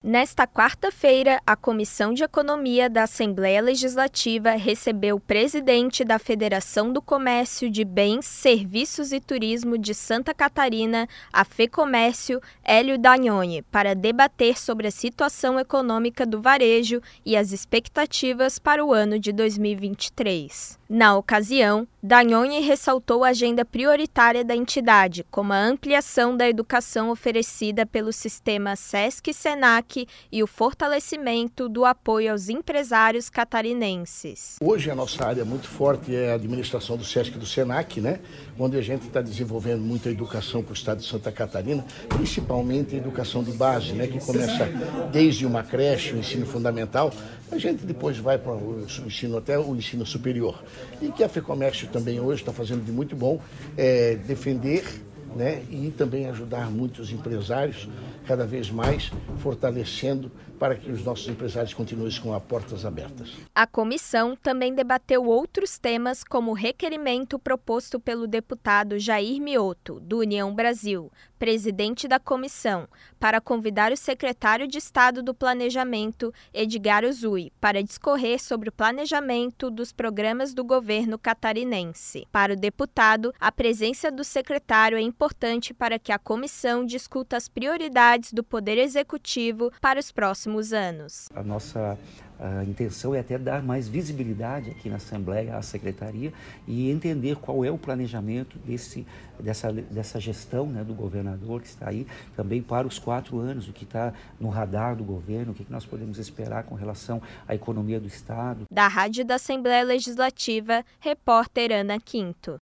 Nesta quarta-feira, a Comissão de Economia da Assembleia Legislativa recebeu o presidente da Federação do Comércio de Bens, Serviços e Turismo de Santa Catarina, a FEComércio, Hélio Dagnoni, para debater sobre a situação econômica do varejo e as expectativas para o ano de 2023. Na ocasião, Dagnoni ressaltou a agenda prioritária da entidade, como a ampliação da educação oferecida pelo sistema SESC-SENAC e o fortalecimento do apoio aos empresários catarinenses. Hoje a nossa área muito forte é a administração do SESC e do SENAC, onde a gente está desenvolvendo muita educação para o estado de Santa Catarina, principalmente a educação de base, que começa desde uma creche, o ensino fundamental, a gente depois vai para o ensino até o ensino superior. E que a FEComércio também hoje está fazendo de muito bom defender e também ajudar muitos empresários, cada vez mais fortalecendo para que os nossos empresários continuem com as portas abertas. A comissão também debateu outros temas, como o requerimento proposto pelo deputado Jair Mioto, do União Brasil, presidente da comissão, para convidar o secretário de Estado do Planejamento, Edgar Uzui, para discorrer sobre o planejamento dos programas do governo catarinense. Para o deputado, a presença do secretário é importante para que a comissão discuta as prioridades do Poder Executivo para os próximos anos. A nossa intenção é até dar mais visibilidade aqui na Assembleia à Secretaria e entender qual é o planejamento dessa gestão do governador que está aí também para os 4 anos, o que está no radar do governo, o que nós podemos esperar com relação à economia do Estado. Da Rádio da Assembleia Legislativa, repórter Ana Quinto.